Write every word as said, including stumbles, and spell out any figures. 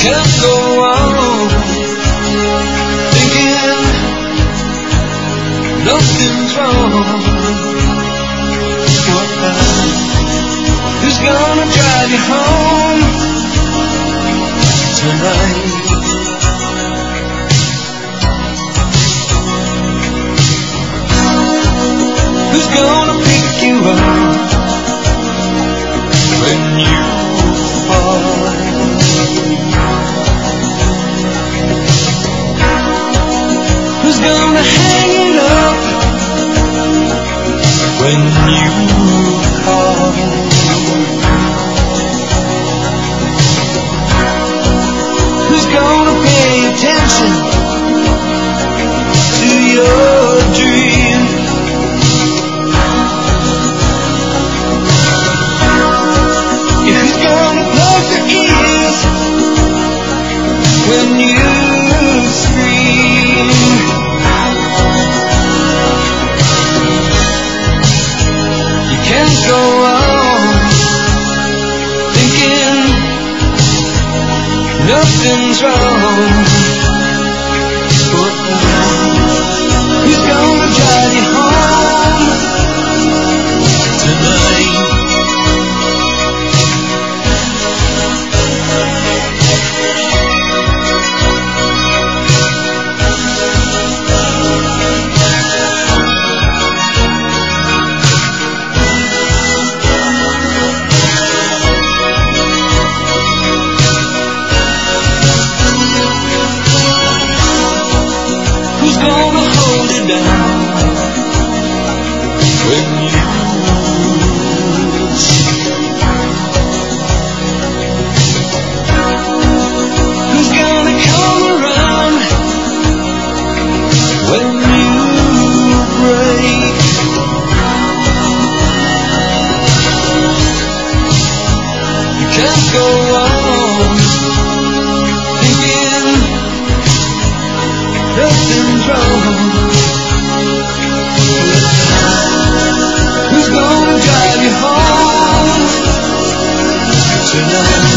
can't go on thinking nothing's wrong. What now? Who's gonna drive you home tonight? Who's gonna pick you up when you fall? Who's gonna hang it up when you call? Who's gonna pay attention to your dream? Who's gonna plug their ears when you scream? You can't go on thinking nothing's wrong. Who's gonna drive you home tonight? Who's gonna hold it down when you sleep? Who's gonna come around when you break? You can't go on thinking nothing's wrong. Who's gonna drive you home tonight?